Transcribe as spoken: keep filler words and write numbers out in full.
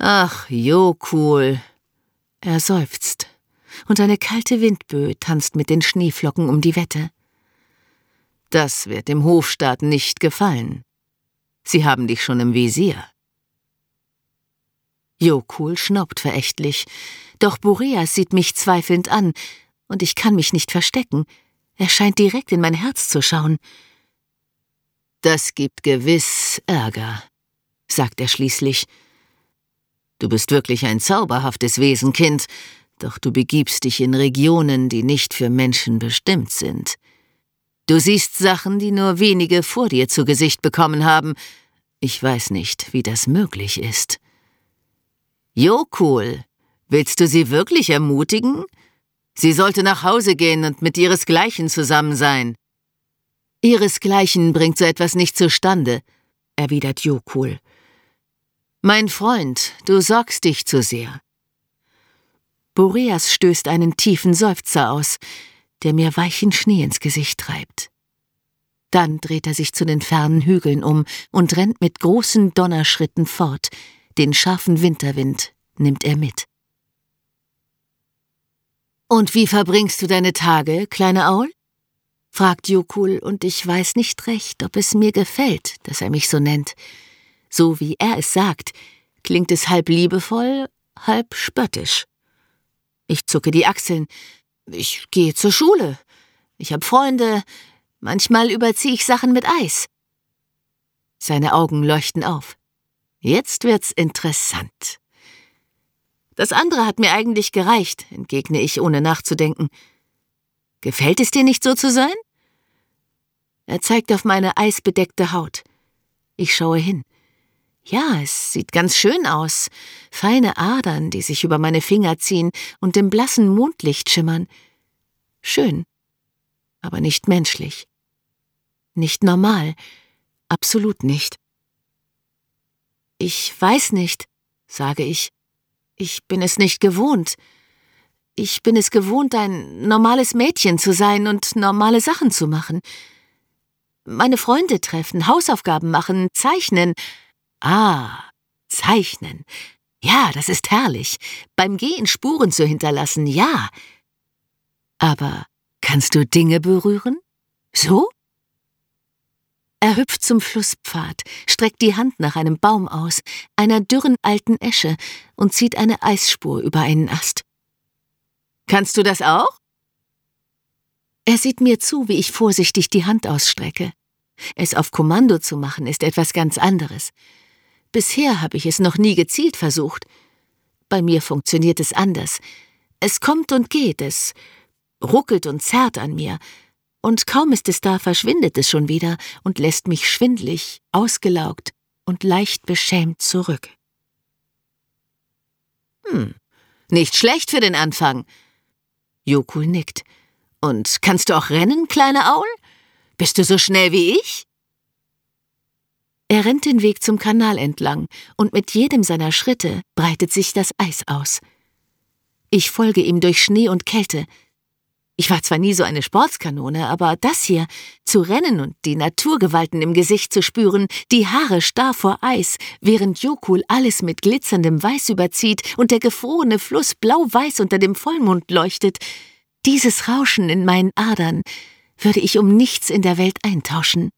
Ach, Jokul. Er seufzt, und eine kalte Windböe tanzt mit den Schneeflocken um die Wette. Das wird dem Hofstaat nicht gefallen. Sie haben dich schon im Visier. Jokul schnaubt verächtlich, doch Boreas sieht mich zweifelnd an, und ich kann mich nicht verstecken. Er scheint direkt in mein Herz zu schauen. Das gibt gewiss Ärger, sagt er schließlich. Du bist wirklich ein zauberhaftes Wesen, Kind, doch du begibst dich in Regionen, die nicht für Menschen bestimmt sind. Du siehst Sachen, die nur wenige vor dir zu Gesicht bekommen haben. Ich weiß nicht, wie das möglich ist. Jokul, willst du sie wirklich ermutigen? Sie sollte nach Hause gehen und mit ihresgleichen zusammen sein. Ihresgleichen bringt so etwas nicht zustande, erwidert Jokul. Mein Freund, du sorgst dich zu sehr. Boreas stößt einen tiefen Seufzer aus, der mir weichen Schnee ins Gesicht treibt. Dann dreht er sich zu den fernen Hügeln um und rennt mit großen Donnerschritten fort. Den scharfen Winterwind nimmt er mit. »Und wie verbringst du deine Tage, kleine Aul?« fragt Jokul, und ich weiß nicht recht, ob es mir gefällt, dass er mich so nennt. So wie er es sagt, klingt es halb liebevoll, halb spöttisch. Ich zucke die Achseln. Ich gehe zur Schule. Ich habe Freunde. Manchmal überziehe ich Sachen mit Eis. Seine Augen leuchten auf. Jetzt wird's interessant. Das andere hat mir eigentlich gereicht, entgegne ich, ohne nachzudenken. Gefällt es dir nicht, so zu sein? Er zeigt auf meine eisbedeckte Haut. Ich schaue hin. Ja, es sieht ganz schön aus. Feine Adern, die sich über meine Finger ziehen und im blassen Mondlicht schimmern. Schön, aber nicht menschlich. Nicht normal. Absolut nicht. Ich weiß nicht, sage ich. Ich bin es nicht gewohnt. Ich bin es gewohnt, ein normales Mädchen zu sein und normale Sachen zu machen. Meine Freunde treffen, Hausaufgaben machen, zeichnen. Ah, zeichnen. Ja, das ist herrlich. Beim Gehen Spuren zu hinterlassen, ja. Aber kannst du Dinge berühren? So? Er hüpft zum Flusspfad, streckt die Hand nach einem Baum aus, einer dürren alten Esche, und zieht eine Eisspur über einen Ast. Kannst du das auch? Er sieht mir zu, wie ich vorsichtig die Hand ausstrecke. Es auf Kommando zu machen, ist etwas ganz anderes. Bisher habe ich es noch nie gezielt versucht. Bei mir funktioniert es anders. Es kommt und geht, es ruckelt und zerrt an mir, und kaum ist es da, verschwindet es schon wieder und lässt mich schwindlig, ausgelaugt und leicht beschämt zurück. Hm, nicht schlecht für den Anfang. Jokul nickt. Und kannst du auch rennen, kleine Aul? Bist du so schnell wie ich? Er rennt den Weg zum Kanal entlang, und mit jedem seiner Schritte breitet sich das Eis aus. Ich folge ihm durch Schnee und Kälte. Ich war zwar nie so eine Sportskanone, aber das hier, zu rennen und die Naturgewalten im Gesicht zu spüren, die Haare starr vor Eis, während Jokul alles mit glitzerndem Weiß überzieht und der gefrorene Fluss blau-weiß unter dem Vollmond leuchtet, dieses Rauschen in meinen Adern würde ich um nichts in der Welt eintauschen.